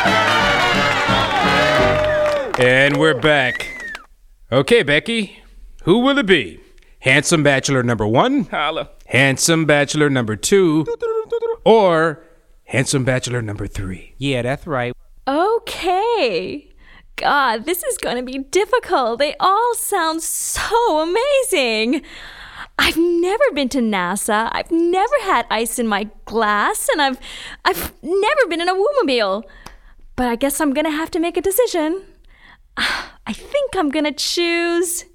And we're back. Okay, Becky, who will it be? Handsome Bachelor number 1, Holla. Handsome Bachelor number 2, or Handsome Bachelor number 3? Yeah, that's right. Okay. God, this is going to be difficult. They all sound so amazing. I've never been to NASA. I've never had ice in my glass, and I've never been in a woomobile. But I guess I'm going to have to make a decision. I think I'm going to choose